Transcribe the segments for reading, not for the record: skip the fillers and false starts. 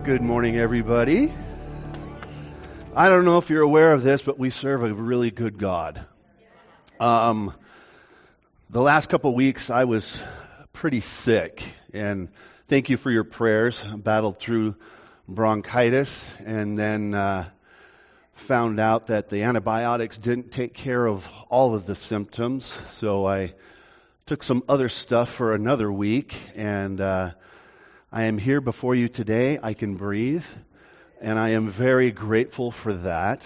Good morning, everybody. I don't know if you're aware of this, but we serve a really good God. The last couple of weeks, I was pretty sick, and thank you for your prayers. I battled through bronchitis, and then found out that the antibiotics didn't take care of all of the symptoms, so I took some other stuff for another week, and I am here before you today. I can breathe, and I am very grateful for that.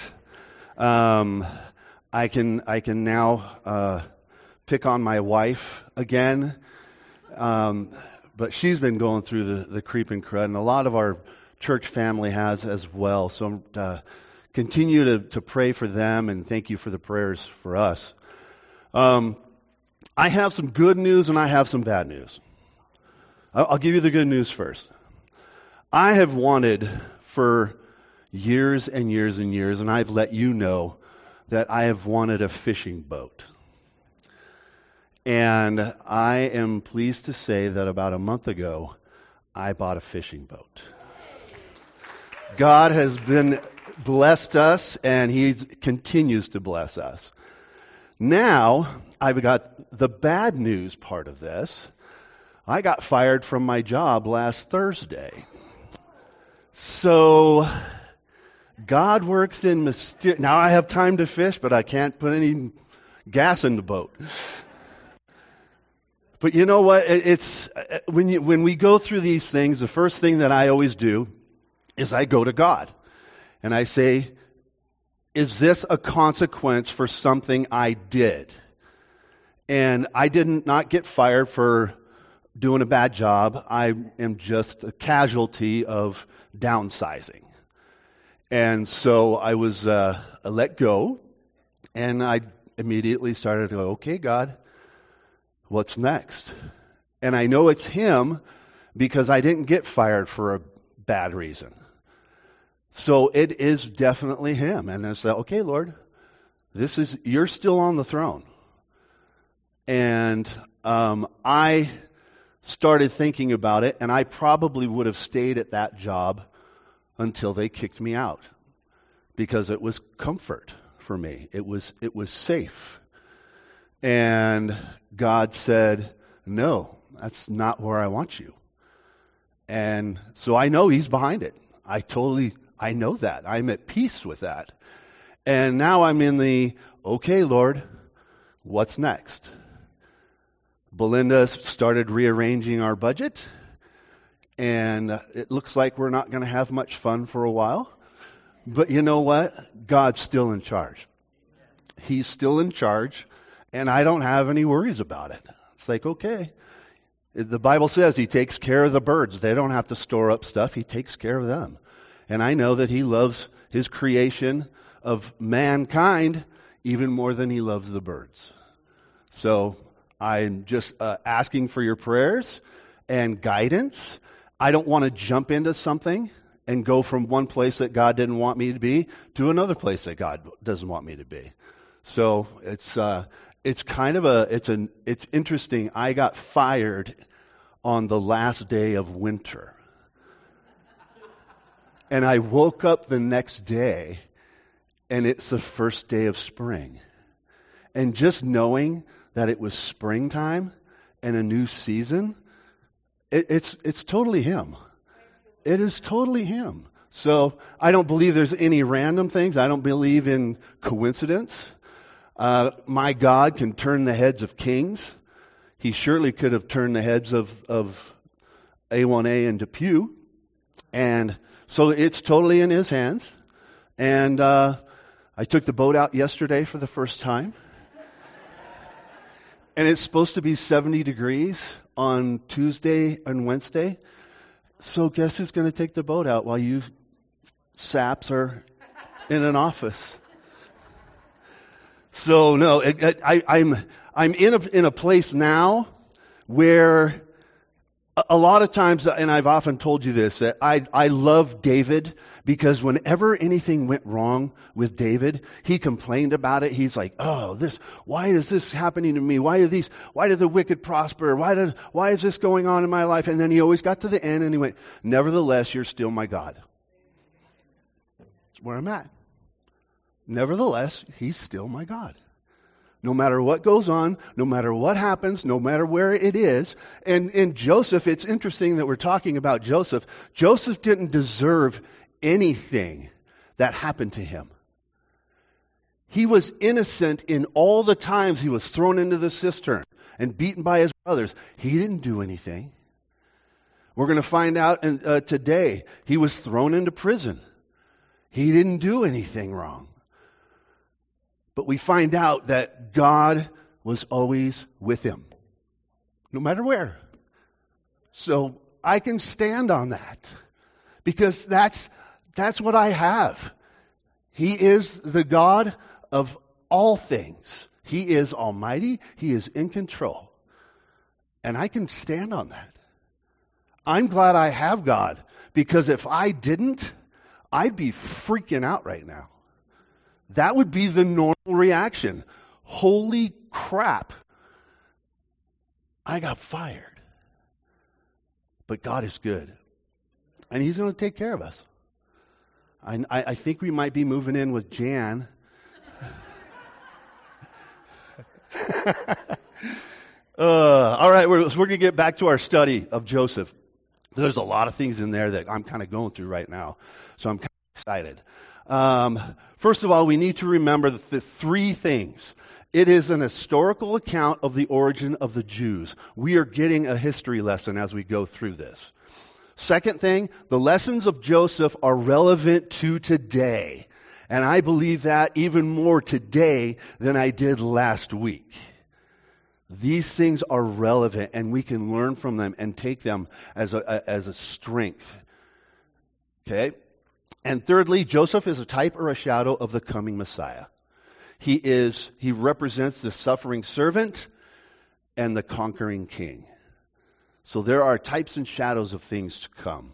I can now pick on my wife again, but she's been going through the creep and crud, and a lot of our church family has as well. So continue to pray for them, and thank you for the prayers for us. I have some good news, and I have some bad news. I'll give you the good news first. I have wanted for years and years and years, and I've let you know that I have wanted a fishing boat. And I am pleased to say that about a month ago, I bought a fishing boat. God has been blessed us, and He continues to bless us. Now, I've got the bad news part of this. I got fired from my job last Thursday. So, God works in mysterious... Now I have time to fish, but I can't put any gas in the boat. But you know what? It's when we go through these things, the first thing that I always do is I go to God. And I say, is this a consequence for something I did? And I did not get fired for doing a bad job. I am just a casualty of downsizing. And so I was let go, and I immediately started to go, okay, God, what's next? And I know it's Him because I didn't get fired for a bad reason. So it is definitely Him. And I said, okay, Lord, you're still on the throne. And I started thinking about it, and I probably would have stayed at that job until they kicked me out because it was comfort for me. It was safe. And God said, no, that's not where I want you. And so I know He's behind it. I know that. I'm at peace with that. And now I'm in the, okay, Lord, what's next? Belinda started rearranging our budget, and it looks like we're not going to have much fun for a while. But you know what? God's still in charge. He's still in charge, and I don't have any worries about it. It's like, okay. The Bible says He takes care of the birds. They don't have to store up stuff. He takes care of them. And I know that He loves His creation of mankind even more than He loves the birds. So I'm just asking for your prayers and guidance. I don't want to jump into something and go from one place that God didn't want me to be to another place that God doesn't want me to be. So it's kind of it's interesting. I got fired on the last day of winter. And I woke up the next day, and it's the first day of spring. And just knowing that it was springtime and a new season, it's totally Him. It is totally Him. So I don't believe there's any random things. I don't believe in coincidence. My God can turn the heads of kings. He surely could have turned the heads of A1A and Depew. And so it's totally in His hands. And I took the boat out yesterday for the first time. And it's supposed to be 70 degrees on Tuesday and Wednesday. So guess who's going to take the boat out while you saps are in an office? So no, I'm in a place now where A lot of times, and I've often told you this, that I love David because whenever anything went wrong with David, he complained about it. He's like, why is this happening to me? Why do the wicked prosper? Why is this going on in my life? And then he always got to the end and he went, nevertheless, you're still my God. That's where I'm at. Nevertheless, he's still my God. No matter what goes on, no matter what happens, no matter where it is. And in Joseph, it's interesting that we're talking about Joseph. Joseph didn't deserve anything that happened to him. He was innocent in all the times he was thrown into the cistern and beaten by his brothers. He didn't do anything. We're going to find out today he was thrown into prison. He didn't do anything wrong. But we find out that God was always with him, no matter where. So I can stand on that because that's what I have. He is the God of all things. He is almighty. He is in control. And I can stand on that. I'm glad I have God because if I didn't, I'd be freaking out right now. That would be the normal reaction. Holy crap. I got fired. But God is good. And he's going to take care of us. I think we might be moving in with Jan. All right, we're going to get back to our study of Joseph. There's a lot of things in there that I'm kind of going through right now. So I'm kind of excited. First of all, we need to remember the three things. It is an historical account of the origin of the Jews. We are getting a history lesson as we go through this. Second thing, the lessons of Joseph are relevant to today. And I believe that even more today than I did last week. These things are relevant and we can learn from them and take them as a strength. Okay? And thirdly, Joseph is a type or a shadow of the coming Messiah. He represents the suffering servant and the conquering king. So there are types and shadows of things to come.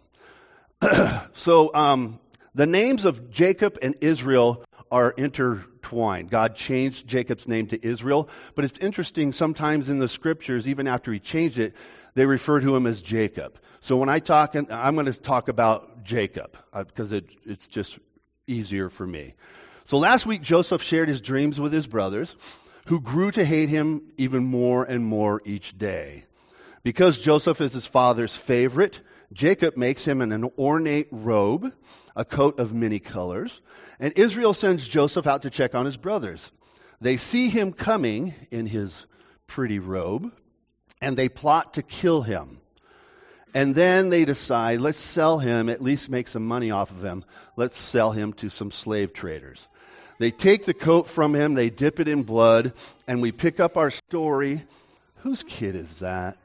So the names of Jacob and Israel are intertwined. God changed Jacob's name to Israel, but it's interesting, sometimes in the scriptures, even after he changed it, they refer to him as Jacob. So when I'm going to talk about Jacob, because it's just easier for me. So last week, Joseph shared his dreams with his brothers, who grew to hate him even more and more each day. Because Joseph is his father's favorite, Jacob makes him an ornate robe, a coat of many colors, and Israel sends Joseph out to check on his brothers. They see him coming in his pretty robe, and they plot to kill him. And then they decide, let's sell him, at least make some money off of him. Let's sell him to some slave traders. They take the coat from him, they dip it in blood, and we pick up our story. Whose kid is that?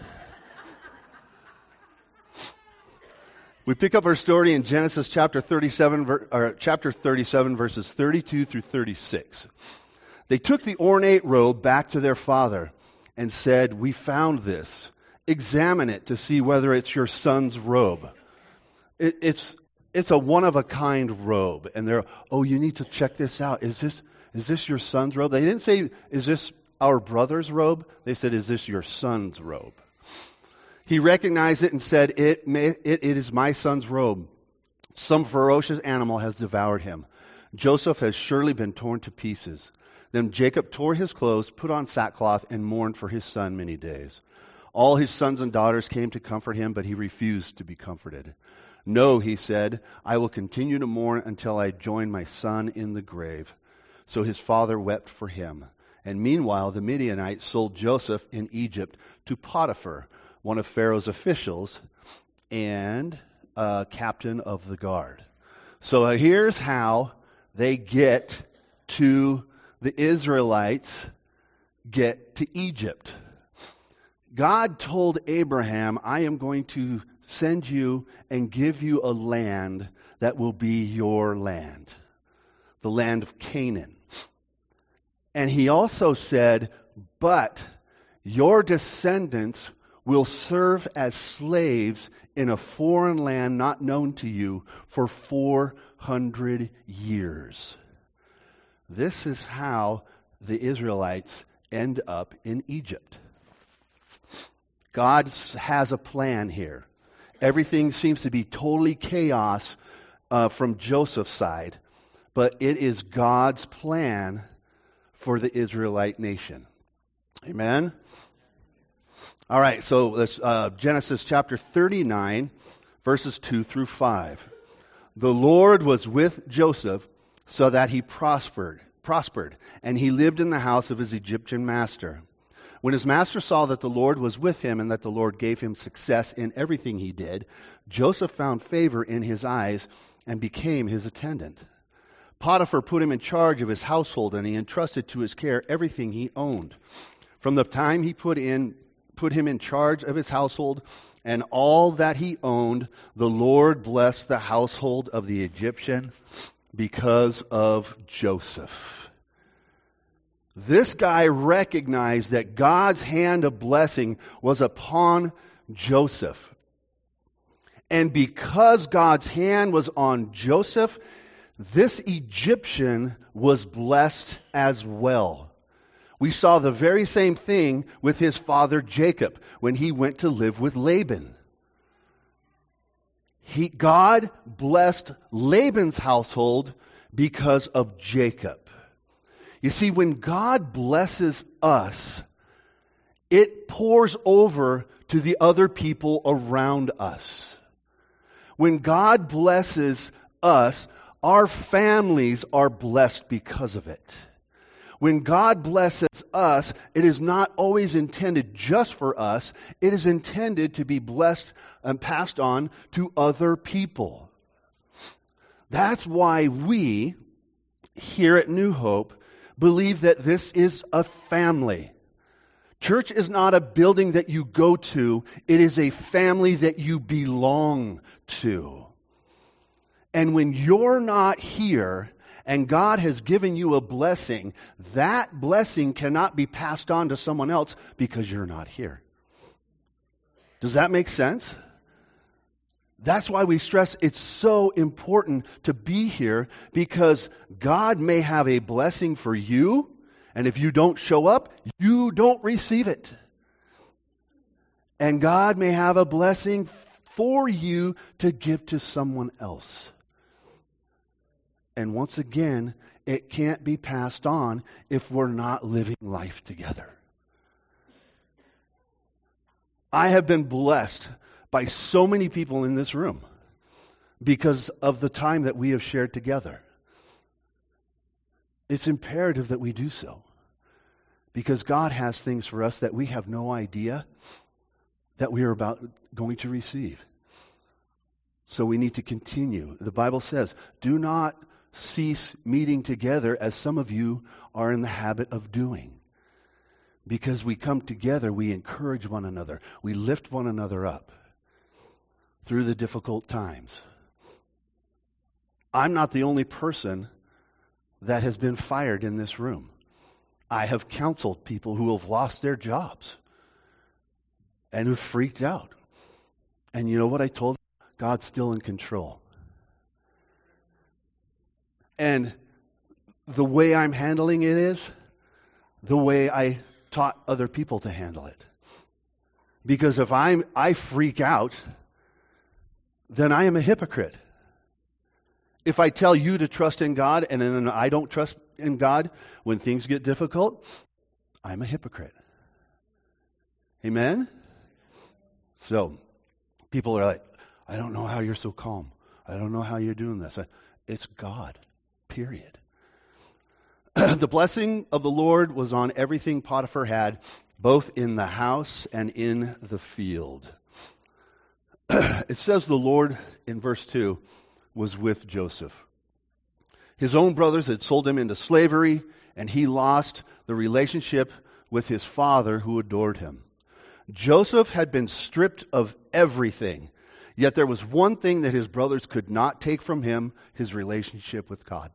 We pick up our story in Genesis chapter 37, verses 32 through 36. They took the ornate robe back to their father and said, "We found this. Examine it to see whether it's your son's robe." It's a one-of-a-kind robe. And they're, you need to check this out. Is this your son's robe? They didn't say, is this our brother's robe? They said, is this your son's robe? He recognized it and said, it is my son's robe. Some ferocious animal has devoured him. Joseph has surely been torn to pieces. Then Jacob tore his clothes, put on sackcloth, and mourned for his son many days. All his sons and daughters came to comfort him, but he refused to be comforted. "No," he said, "I will continue to mourn until I join my son in the grave." So his father wept for him. And meanwhile, the Midianites sold Joseph in Egypt to Potiphar, one of Pharaoh's officials and captain of the guard. So here's how the Israelites get to Egypt. God told Abraham, "I am going to send you and give you a land that will be your land, the land of Canaan." And he also said, "But your descendants will serve as slaves in a foreign land not known to you for 400 years. This is how the Israelites end up in Egypt. God has a plan here. Everything seems to be totally chaos from Joseph's side, but it is God's plan for the Israelite nation. Amen? All right, so let's, Genesis chapter 39, verses 2 through 5. The Lord was with Joseph so that he prospered, and he lived in the house of his Egyptian master. When his master saw that the Lord was with him and that the Lord gave him success in everything he did, Joseph found favor in his eyes and became his attendant. Potiphar put him in charge of his household, and he entrusted to his care everything he owned. From the time he put him in charge of his household and all that he owned, the Lord blessed the household of the Egyptian because of Joseph. This guy recognized that God's hand of blessing was upon Joseph. And because God's hand was on Joseph, this Egyptian was blessed as well. We saw the very same thing with his father Jacob when he went to live with Laban. God blessed Laban's household because of Jacob. You see, when God blesses us, it pours over to the other people around us. When God blesses us, our families are blessed because of it. When God blesses us, it is not always intended just for us. It is intended to be blessed and passed on to other people. That's why we, here at New Hope, believe that this is a family. Church is not a building that you go to. It is a family that you belong to. And when you're not here and God has given you a blessing, that blessing cannot be passed on to someone else because you're not here. Does that make sense? That's why we stress it's so important to be here, because God may have a blessing for you, and if you don't show up, you don't receive it. And God may have a blessing for you to give to someone else. And once again, it can't be passed on if we're not living life together. I have been blessed by so many people in this room because of the time that we have shared together. It's imperative that we do so, because God has things for us that we have no idea that we are going to receive. So we need to continue. The Bible says, do not cease meeting together as some of you are in the habit of doing. Because we come together, we encourage one another, we lift one another up through the difficult times. I'm not the only person that has been fired in this room. I have counseled people who have lost their jobs and who freaked out. And you know what I told them? God's still in control. And the way I'm handling it is the way I taught other people to handle it. Because if I freak out, then I am a hypocrite. If I tell you to trust in God and then I don't trust in God when things get difficult, I'm a hypocrite. Amen? So, people are like, I don't know how you're so calm. I don't know how you're doing this. It's God, period. The blessing of the Lord was on everything Potiphar had, both in the house and in the field. It says the Lord, in verse 2, was with Joseph. His own brothers had sold him into slavery, and he lost the relationship with his father who adored him. Joseph had been stripped of everything, yet there was one thing that his brothers could not take from him: his relationship with God.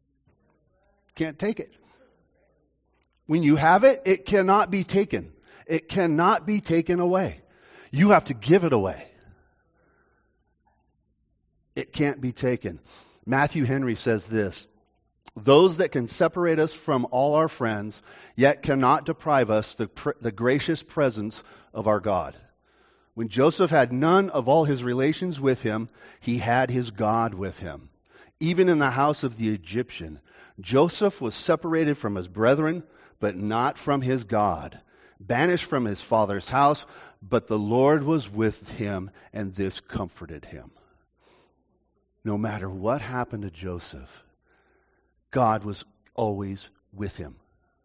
Can't take it. When you have it, it cannot be taken. It cannot be taken away. You have to give it away. It can't be taken. Matthew Henry says this: those that can separate us from all our friends, yet cannot deprive us the gracious presence of our God. When Joseph had none of all his relations with him, he had his God with him. Even in the house of the Egyptian, Joseph was separated from his brethren, but not from his God. Banished from his father's house, but the Lord was with him, and this comforted him. No matter what happened to Joseph, God was always with him.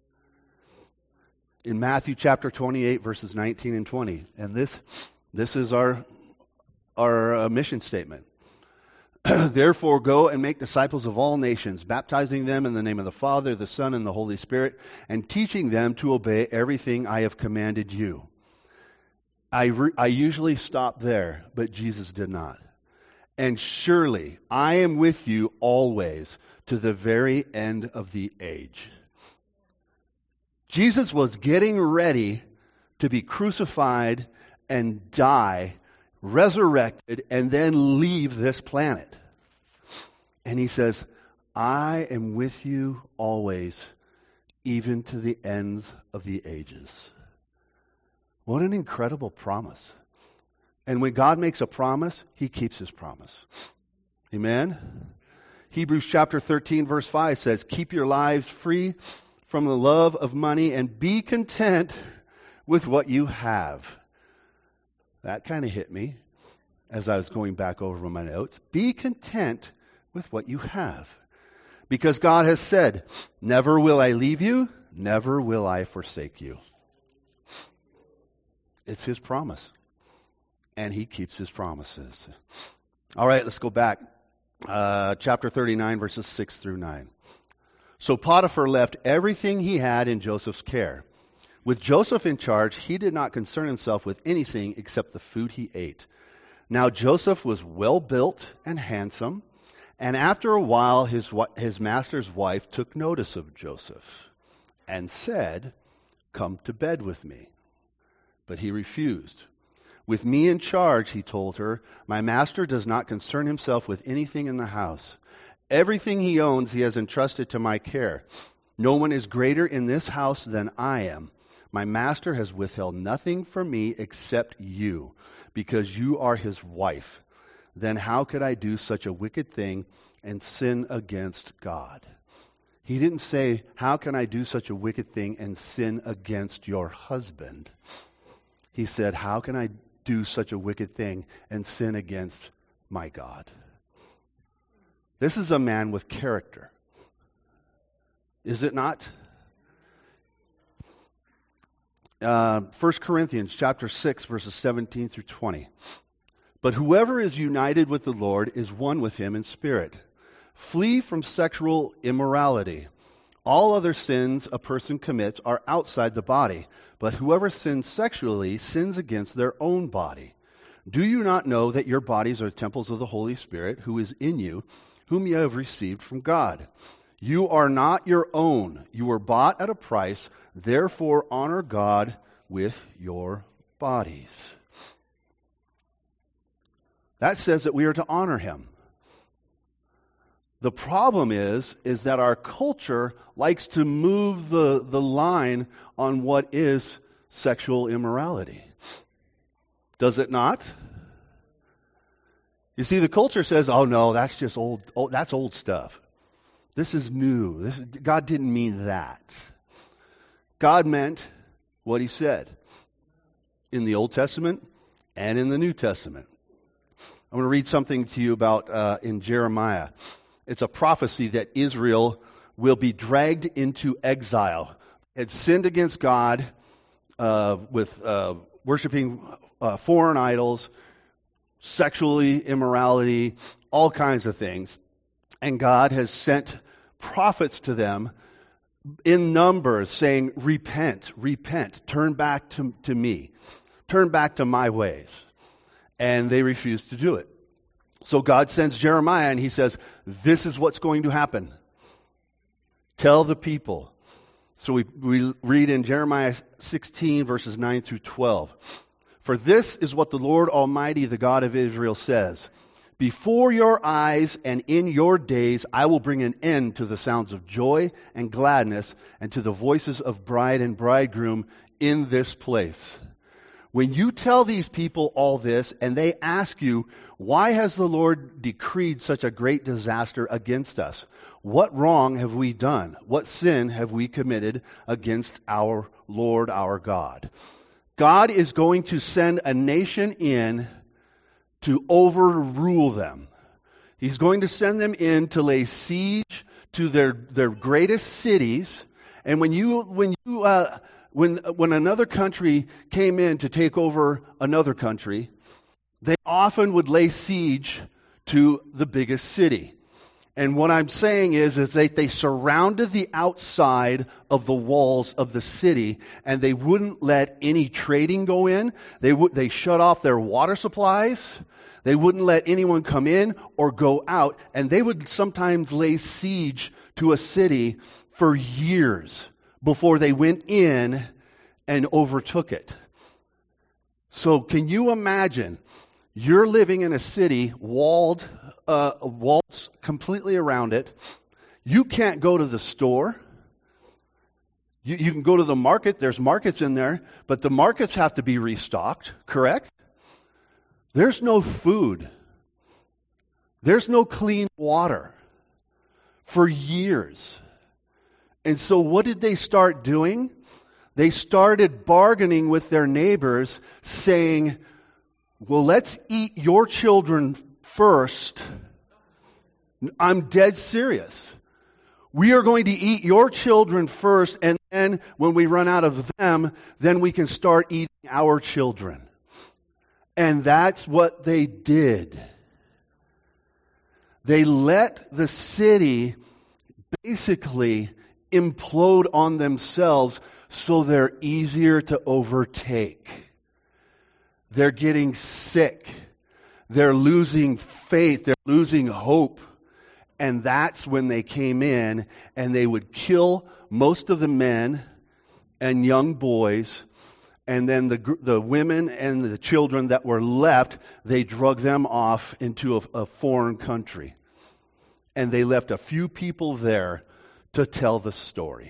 In Matthew chapter 28, verses 19 and 20, and this is our mission statement. Therefore, go and make disciples of all nations, baptizing them in the name of the Father, the Son, and the Holy Spirit, and teaching them to obey everything I have commanded you. I usually stop there, but Jesus did not. And surely I am with you always to the very end of the age. Jesus was getting ready to be crucified and die, resurrected, and then leave this planet. And he says, I am with you always, even to the ends of the ages. What an incredible promise. And when God makes a promise, he keeps his promise. Amen? Hebrews chapter 13, verse 5 says, keep your lives free from the love of money and be content with what you have. That kind of hit me as I was going back over my notes. Be content with what you have. Because God has said, never will I leave you, never will I forsake you. It's his promise. And he keeps his promises. All right, let's go back. Chapter 39, verses 6 through 9. So Potiphar left everything he had in Joseph's care. With Joseph in charge, he did not concern himself with anything except the food he ate. Now Joseph was well built and handsome, and after a while his master's wife took notice of Joseph and said, come to bed with me. But he refused. With me in charge, he told her, my master does not concern himself with anything in the house. Everything he owns he has entrusted to my care. No one is greater in this house than I am. My master has withheld nothing from me except you, because you are his wife. Then how could I do such a wicked thing and sin against God? He didn't say, how can I do such a wicked thing and sin against your husband? He said, how can I do such a wicked thing and sin against my God? This is a man with character. Is it not? 1 Corinthians chapter 6, verses 17 through 20. But whoever is united with the Lord is one with him in spirit. Flee from sexual immorality. All other sins a person commits are outside the body, but whoever sins sexually sins against their own body. Do you not know that your bodies are temples of the Holy Spirit, who is in you, whom you have received from God? You are not your own. You were bought at a price. Therefore, honor God with your bodies. That says that we are to honor him. The problem is that our culture likes to move the line on what is sexual immorality. Does it not? You see, the culture says, oh no, that's just old. Oh, that's old stuff. This is new. God didn't mean that. God meant what he said in the Old Testament and in the New Testament. I'm going to read something to you about in Jeremiah. It's a prophecy that Israel will be dragged into exile. It sinned against God with worshiping foreign idols, sexually immorality, all kinds of things. And God has sent prophets to them in numbers saying, repent, repent, turn back to me, turn back to my ways. And they refuse to do it. So God sends Jeremiah and he says, this is what's going to happen. Tell the people, So we read in Jeremiah 16, verses 9 through 12. For this is what the Lord Almighty, the God of Israel, says. Before your eyes and in your days, I will bring an end to the sounds of joy and gladness and to the voices of bride and bridegroom in this place. When you tell these people all this and they ask you, why has the Lord decreed such a great disaster against us? What wrong have we done? What sin have we committed against our Lord, our God? God is going to send a nation in to overrule them. He's going to send them in to lay siege to their greatest cities. And when another country came in to take over another country, they often would lay siege to the biggest city. And what I'm saying is they surrounded the outside of the walls of the city, and they wouldn't let any trading go in. They shut off their water supplies. They wouldn't let anyone come in or go out, and they would sometimes lay siege to a city for years before they went in and overtook it. So can you imagine you're living in a city walls completely around it. You can't go to the store. You can go to the market. There's markets in there, but the markets have to be restocked, correct? There's no food. There's no clean water for years. And so what did they start doing? They started bargaining with their neighbors, saying, well, let's eat your children first. I'm dead serious. We are going to eat your children first, and then when we run out of them, then we can start eating our children. And that's what they did. They let the city basically implode on themselves so they're easier to overtake. They're getting sick. They're losing faith. They're losing hope. And that's when they came in and they would kill most of the men and young boys. And then the women and the children that were left, they drug them off into a foreign country. And they left a few people there to tell the story.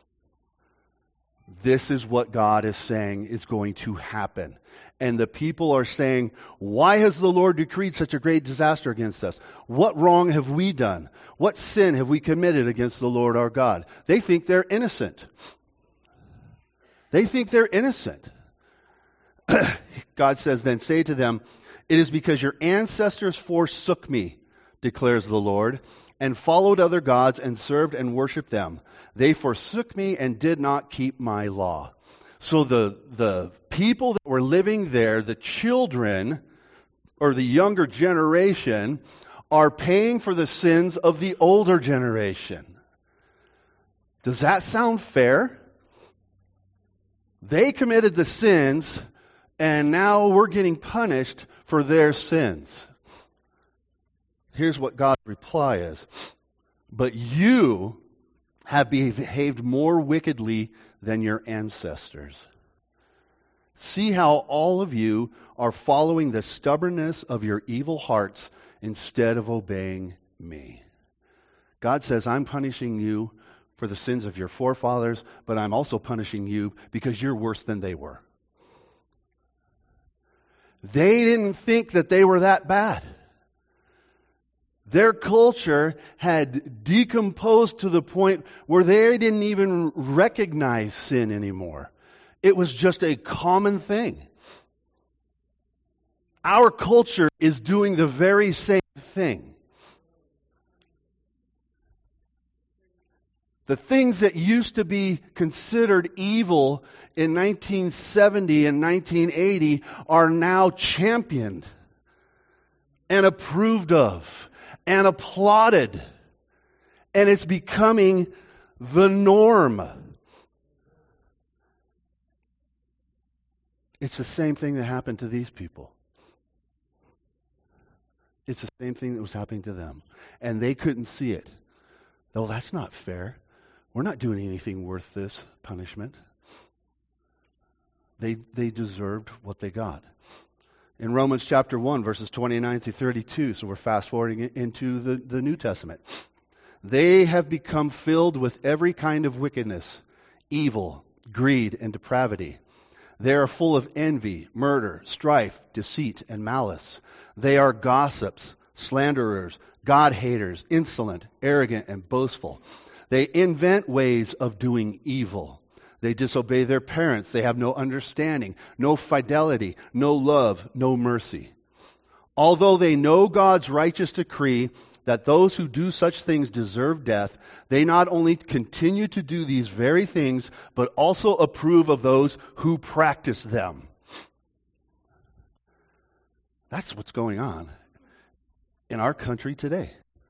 This is what God is saying is going to happen. And the people are saying, why has the Lord decreed such a great disaster against us? What wrong have we done? What sin have we committed against the Lord our God? They think they're innocent. They think they're innocent. God says, then say to them, it is because your ancestors forsook me, declares the Lord, and followed other gods and served and worshiped them. They forsook me and did not keep my law. So the people that were living there, the children or the younger generation, are paying for the sins of the older generation. Does that sound fair? They committed the sins, and now we're getting punished for their sins. Here's what God's reply is. But you have behaved more wickedly than your ancestors. See how all of you are following the stubbornness of your evil hearts instead of obeying me. God says, I'm punishing you for the sins of your forefathers, but I'm also punishing you because you're worse than they were. They didn't think that they were that bad. Their culture had decomposed to the point where they didn't even recognize sin anymore. It was just a common thing. Our culture is doing the very same thing. The things that used to be considered evil in 1970 and 1980 are now championed and approved of and applauded. And it's becoming the norm. It's the same thing that happened to these people. It's the same thing that was happening to them. And they couldn't see it. Oh, that's not fair. we're not doing anything worth this punishment. They deserved what they got. In Romans chapter 1, verses 29 through 32, so we're fast forwarding into the New Testament. They have become filled with every kind of wickedness, evil, greed, and depravity. They are full of envy, murder, strife, deceit, and malice. They are gossips, slanderers, God-haters, insolent, arrogant, and boastful. They invent ways of doing evil. They disobey their parents. They have no understanding, no fidelity, no love, no mercy. Although they know God's righteous decree that those who do such things deserve death, they not only continue to do these very things, but also approve of those who practice them. That's what's going on in our country today.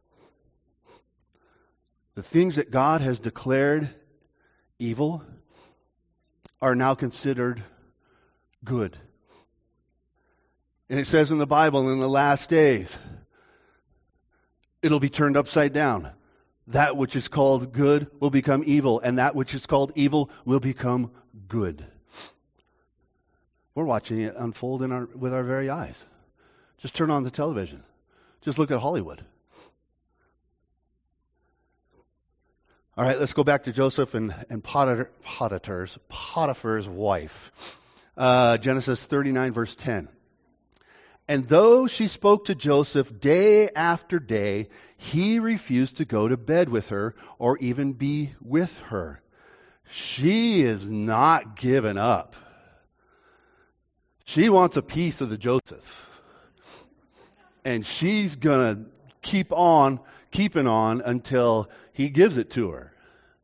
The things that God has declared evil are now considered good. And it says in the Bible, in the last days, it'll be turned upside down. That which is called good will become evil, and that which is called evil will become good. We're watching it unfold with our very eyes. Just turn on the television. Just look at Hollywood. All right, let's go back to Joseph and Potiphar's wife. Genesis 39, verse 10. And though she spoke to Joseph day after day, he refused to go to bed with her or even be with her. She is not giving up. She wants a piece of the Joseph. And she's going to keeping on until he gives it to her.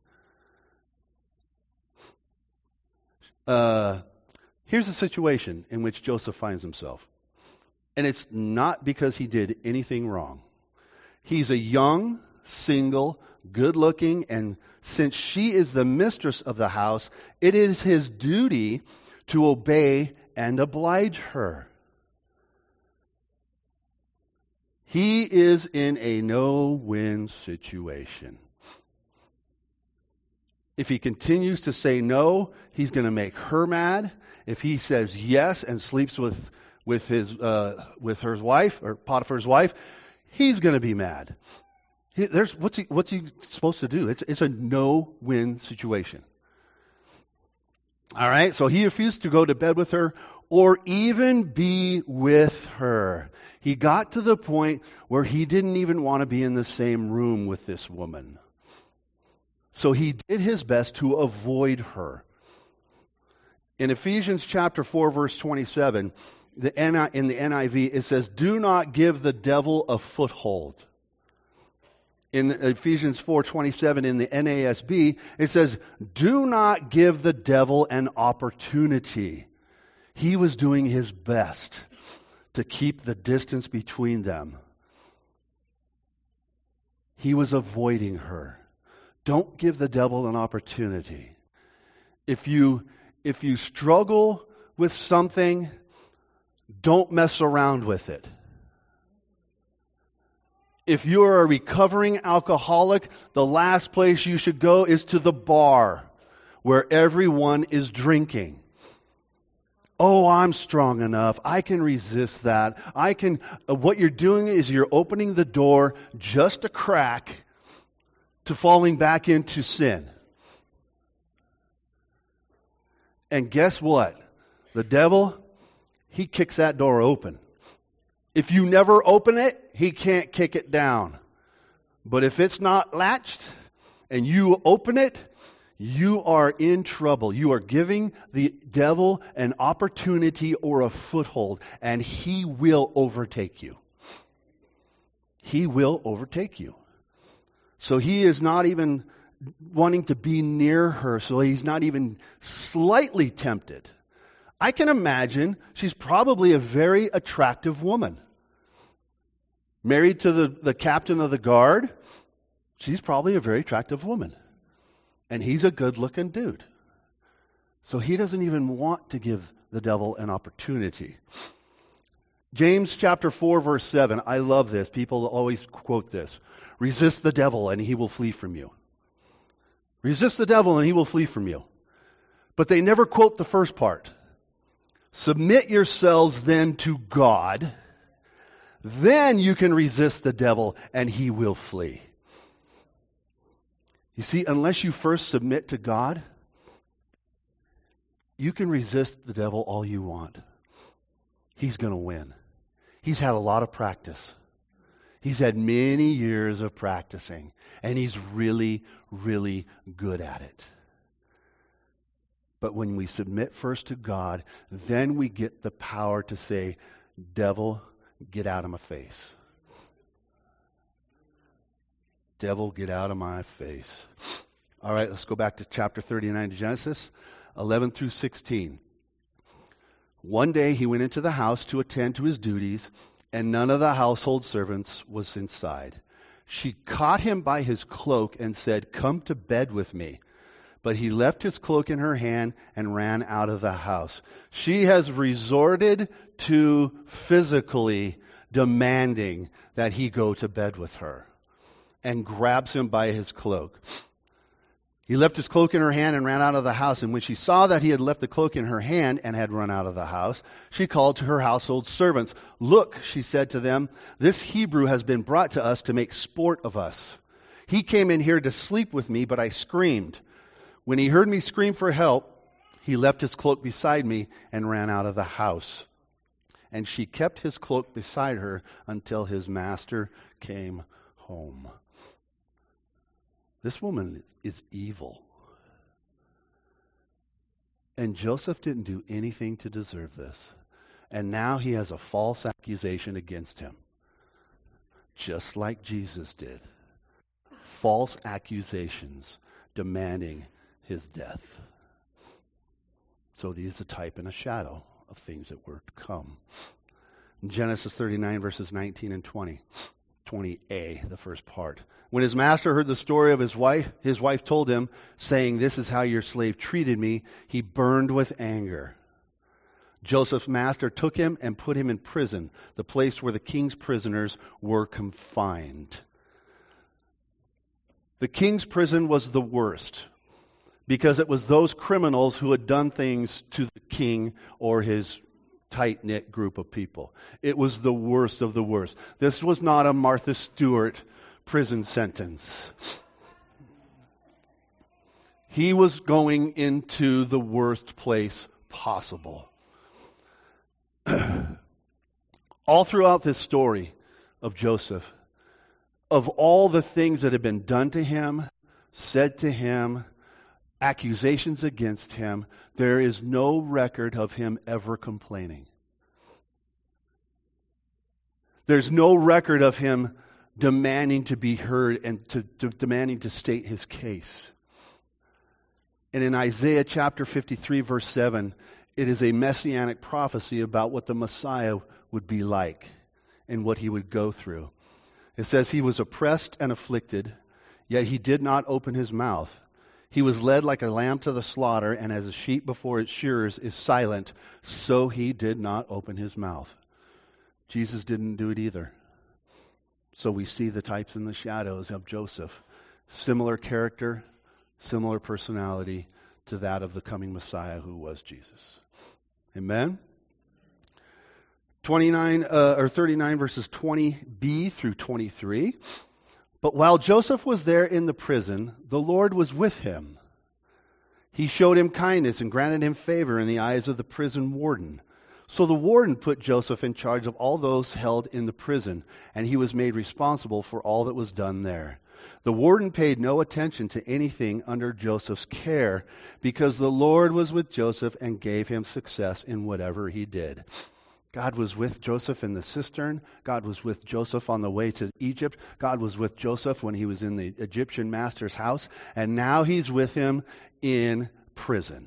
Here's the situation in which Joseph finds himself. And it's not because he did anything wrong. He's a young, single, good-looking, and since she is the mistress of the house, it is his duty to obey and oblige her. He is in a no-win situation. If he continues to say no, he's going to make her mad. If he says yes and sleeps with her wife or Potiphar's wife, he's going to be mad. What's he supposed to do? It's a no-win situation. All right, so he refused to go to bed with her or even be with her. He got to the point where he didn't even want to be in the same room with this woman. So he did his best to avoid her. In Ephesians chapter 4, verse 27, in the NIV, it says, "Do not give the devil a foothold." In Ephesians 4:27 in the NASB, it says, "Do not give the devil an opportunity." He was doing his best to keep the distance between them. He was avoiding her. Don't give the devil an opportunity. If you struggle with something, don't mess around with it. If you're a recovering alcoholic, the last place you should go is to the bar where everyone is drinking. Oh, I'm strong enough. I can resist that. What you're doing is you're opening the door just a crack to falling back into sin. And guess what? The devil, he kicks that door open. If you never open it, he can't kick it down. But if it's not latched and you open it, you are in trouble. You are giving the devil an opportunity or a foothold, and he will overtake you. He will overtake you. So he is not even wanting to be near her, so he's not even slightly tempted. I can imagine she's probably a very attractive woman. Married to the captain of the guard, she's probably a very attractive woman. And he's a good-looking dude. So he doesn't even want to give the devil an opportunity. James chapter 4, verse 7. I love this. People always quote this. Resist the devil and he will flee from you. Resist the devil and he will flee from you. But they never quote the first part. Submit yourselves then to God. Then you can resist the devil and he will flee. You see, unless you first submit to God, you can resist the devil all you want. He's going to win. He's had a lot of practice. He's had many years of practicing, and he's really, really good at it. But when we submit first to God, then we get the power to say, devil, get out of my face. Devil, get out of my face. All right, let's go back to chapter 39 of Genesis, 11 through 16. One day he went into the house to attend to his duties, and none of the household servants was inside. She caught him by his cloak and said, "Come to bed with me." But he left his cloak in her hand and ran out of the house. She has resorted to physically demanding that he go to bed with her, and grabs him by his cloak. He left his cloak in her hand and ran out of the house. And when she saw that he had left the cloak in her hand and had run out of the house, she called to her household servants. "Look," she said to them, "this Hebrew has been brought to us to make sport of us. He came in here to sleep with me, but I screamed. When he heard me scream for help, he left his cloak beside me and ran out of the house." And she kept his cloak beside her until his master came home. This woman is evil. And Joseph didn't do anything to deserve this. And now he has a false accusation against him. Just like Jesus did. False accusations demanding his death. So these are a type and a shadow of things that were to come. In Genesis 39, verses 19 and 20. 20a, the first part. When his master heard the story of his wife told him, saying, "This is how your slave treated me," he burned with anger. Joseph's master took him and put him in prison, the place where the king's prisoners were confined. The king's prison was the worst, because it was those criminals who had done things to the king or his tight-knit group of people. It was the worst of the worst. This was not a Martha Stewart prison sentence. He was going into the worst place possible. All throughout this story of Joseph, of all the things that had been done to him, said to him, accusations against him, there is no record of him ever complaining. There's no record of him demanding to be heard and demanding to state his case. And in Isaiah chapter 53, verse 7, it is a messianic prophecy about what the Messiah would be like and what he would go through. It says, "He was oppressed and afflicted, yet he did not open his mouth. He was led like a lamb to the slaughter, and as a sheep before its shearers is silent, so he did not open his mouth." Jesus didn't do it either. So we see the types and the shadows of Joseph. Similar character, similar personality to that of the coming Messiah who was Jesus. Amen? 39 verses 20b through 23. "But while Joseph was there in the prison, the Lord was with him. He showed him kindness and granted him favor in the eyes of the prison warden. So the warden put Joseph in charge of all those held in the prison, and he was made responsible for all that was done there. The warden paid no attention to anything under Joseph's care, because the Lord was with Joseph and gave him success in whatever he did." God was with Joseph in the cistern. God was with Joseph on the way to Egypt. God was with Joseph when he was in the Egyptian master's house. And now he's with him in prison.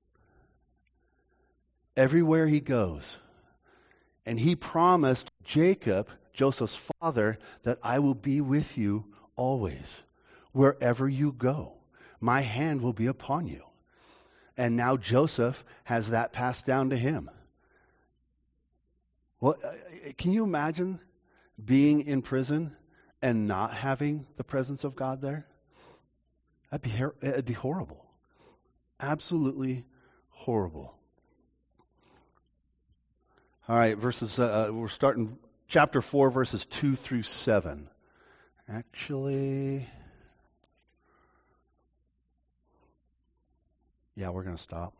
Everywhere he goes. And he promised Jacob, Joseph's father, that I will be with you always. Wherever you go, my hand will be upon you. And now Joseph has that passed down to him. Well, can you imagine being in prison and not having the presence of God there? It'd be horrible. Absolutely horrible. All right, we're starting chapter 4, verses 2 through 7. Actually, yeah, we're going to stop.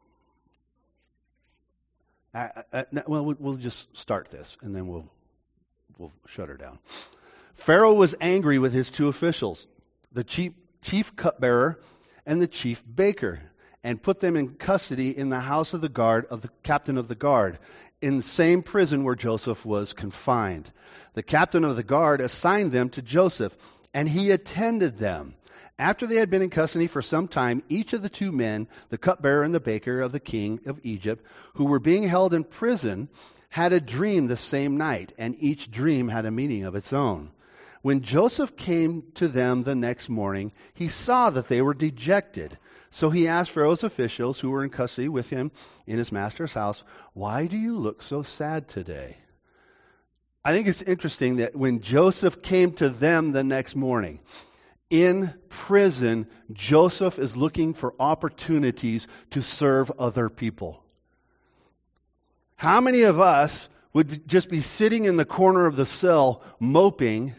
Well, we'll just start this, and then we'll shut her down. Pharaoh was angry with his two officials, the chief cupbearer and the chief baker, and put them in custody in the house of the guard of the captain of the guard, in the same prison where Joseph was confined. The captain of the guard assigned them to Joseph, and he attended them. After they had been in custody for some time, each of the two men, the cupbearer and the baker of the king of Egypt, who were being held in prison, had a dream the same night, and each dream had a meaning of its own. When Joseph came to them the next morning, he saw that they were dejected. So he asked Pharaoh's officials who were in custody with him in his master's house, "Why do you look so sad today?" I think it's interesting that when Joseph came to them the next morning, in prison, Joseph is looking for opportunities to serve other people. How many of us would just be sitting in the corner of the cell moping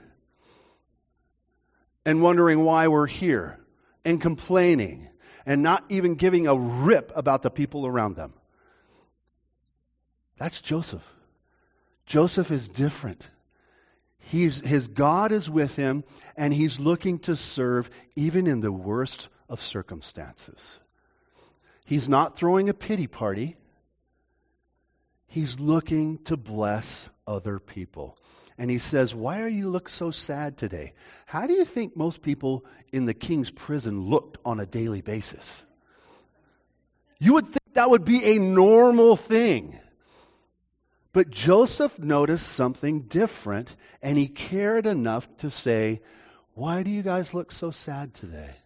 and wondering why we're here and complaining and not even giving a rip about the people around them? That's Joseph. Joseph is different. His God is with him, and he's looking to serve even in the worst of circumstances. He's not throwing a pity party. He's looking to bless other people. And he says, "Why are you look so sad today?" How do you think most people in the king's prison looked on a daily basis? You would think that would be a normal thing. But Joseph noticed something different, and he cared enough to say, "Why do you guys look so sad today?"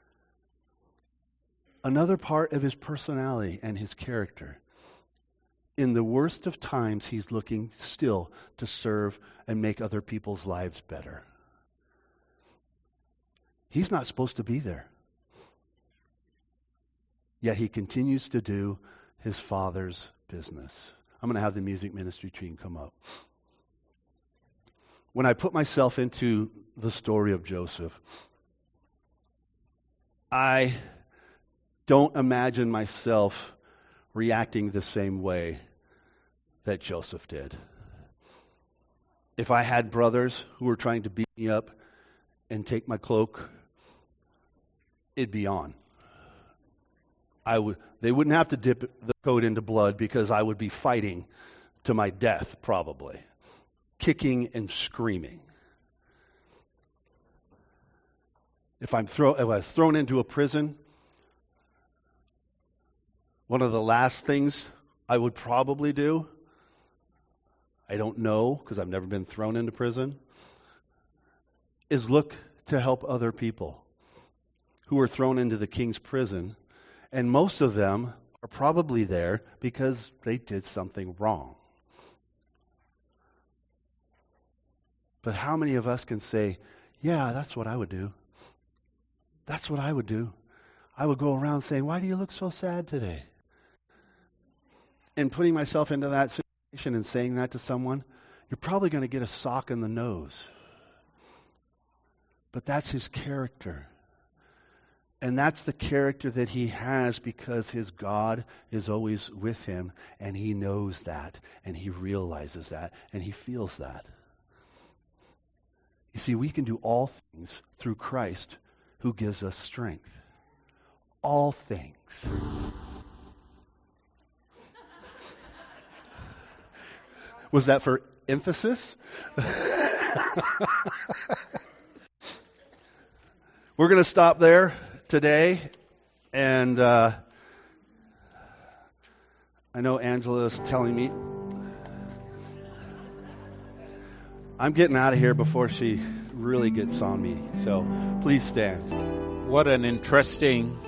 Another part of his personality and his character. In the worst of times, he's looking still to serve and make other people's lives better. He's not supposed to be there. Yet he continues to do his Father's business. I'm going to have the music ministry team come up. When I put myself into the story of Joseph, I don't imagine myself reacting the same way that Joseph did. If I had brothers who were trying to beat me up and take my cloak, it'd be on. They wouldn't have to dip the coat into blood because I would be fighting to my death, probably, kicking and screaming. If I was thrown into a prison, one of the last things I would probably do, I don't know because I've never been thrown into prison, is look to help other people who were thrown into the king's prison. And most of them are probably there because they did something wrong. But how many of us can say, "Yeah, that's what I would do. That's what I would do. I would go around saying, 'Why do you look so sad today?'" And putting myself into that situation and saying that to someone, you're probably going to get a sock in the nose. But that's his character. And that's the character that he has because his God is always with him, and he knows that, and he realizes that, and he feels that. You see, we can do all things through Christ who gives us strength. All things. Was that for emphasis? We're going to stop there today, and I know Angela's telling me I'm getting out of here before she really gets on me, so please stand. What an interesting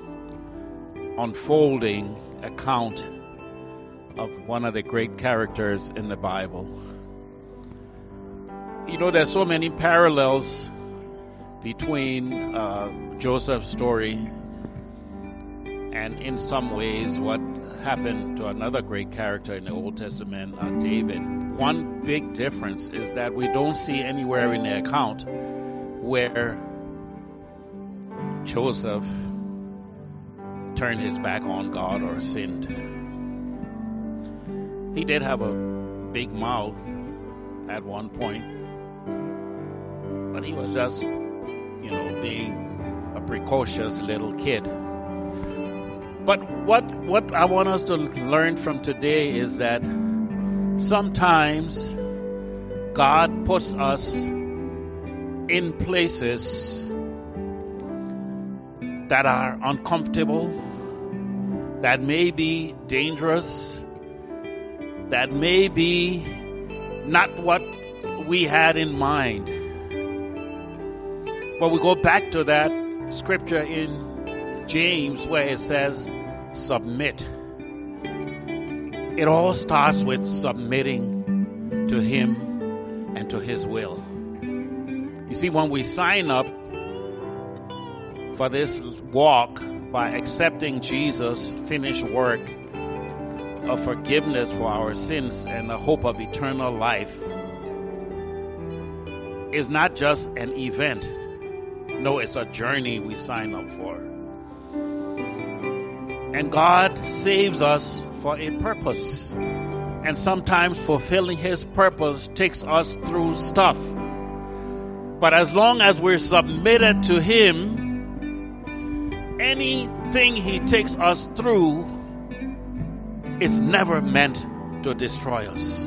unfolding account of one of the great characters in the Bible. You know, there's so many parallels between Joseph's story and in some ways what happened to another great character in the Old Testament, David. One big difference is that we don't see anywhere in the account where Joseph turned his back on God or sinned. He did have a big mouth at one point, but he was just, being a precocious little kid. But what I want us to learn from today is that sometimes God puts us in places that are uncomfortable, that may be dangerous, that may be not what we had in mind. But we go back to that scripture in James where it says, submit. It all starts with submitting to Him and to His will. You see, when we sign up for this walk by accepting Jesus' finished work of forgiveness for our sins and the hope of eternal life, is not just an event. No, it's a journey we sign up for. And God saves us for a purpose. And sometimes fulfilling His purpose takes us through stuff. But as long as we're submitted to Him, anything He takes us through is never meant to destroy us.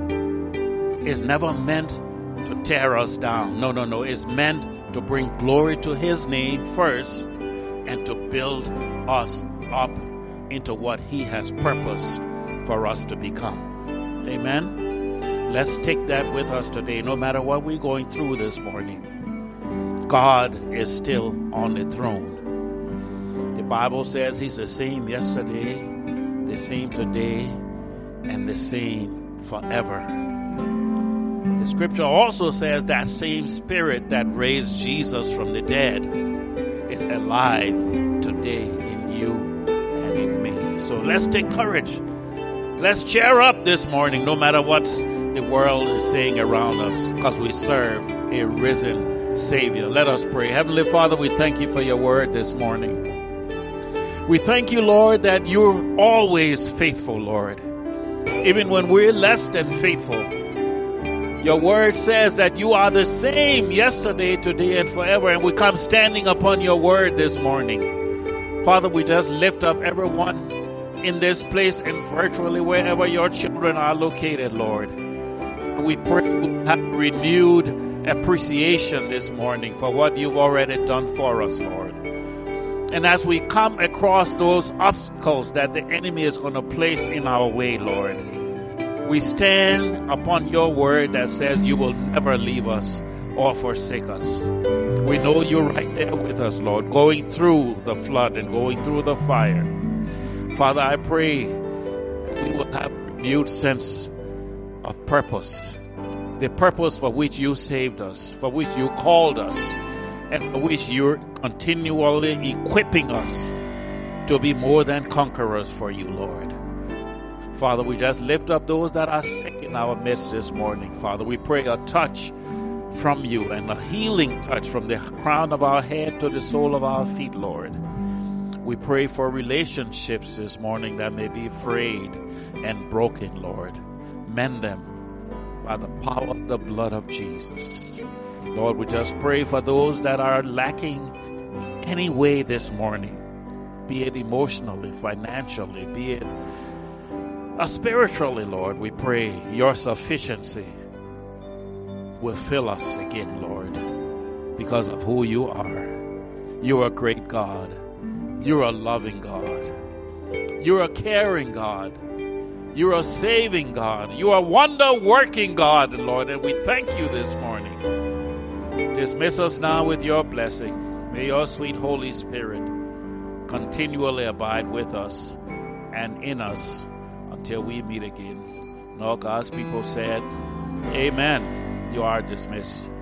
It's never meant to tear us down. No. It's meant to bring glory to His name first and to build us up into what He has purposed for us to become. Amen. Let's take that with us today, no matter what we're going through this morning. God is still on the throne. The Bible says He's the same yesterday, the same today, and the same forever. The scripture also says that same Spirit that raised Jesus from the dead is alive today in you and in me. So let's take courage. Let's cheer up this morning, no matter what the world is saying around us, because we serve a risen Savior. Let us pray. Heavenly Father, we thank You for Your word this morning. We thank You, Lord, that You're always faithful, Lord. Even when we're less than faithful, Your word says that You are the same yesterday, today, and forever. And we come standing upon Your word this morning. Father, we just lift up everyone in this place and virtually wherever Your children are located, Lord. We pray we have renewed appreciation this morning for what You've already done for us, Lord. And as we come across those obstacles that the enemy is going to place in our way, Lord, we stand upon Your word that says You will never leave us or forsake us. We know You're right there with us, Lord, going through the flood and going through the fire. Father, I pray we will have a renewed sense of purpose, the purpose for which You saved us, for which You called us, and for which You're continually equipping us to be more than conquerors for You, Lord. Father, we just lift up those that are sick in our midst this morning. Father, we pray a touch from You and a healing touch from the crown of our head to the sole of our feet, Lord. We pray for relationships this morning that may be frayed and broken, Lord. Mend them by the power of the blood of Jesus. Lord, we just pray for those that are lacking any way this morning, be it emotionally, financially, be it spiritually, Lord. We pray Your sufficiency will fill us again, Lord, because of who You are. You're a great God. You're a loving God. You're a caring God. You're a saving God. You're a wonder-working God, Lord, and we thank You this morning. Dismiss us now with Your blessing. May Your sweet Holy Spirit continually abide with us and in us until we meet again. And all God's people said, Amen. You are dismissed.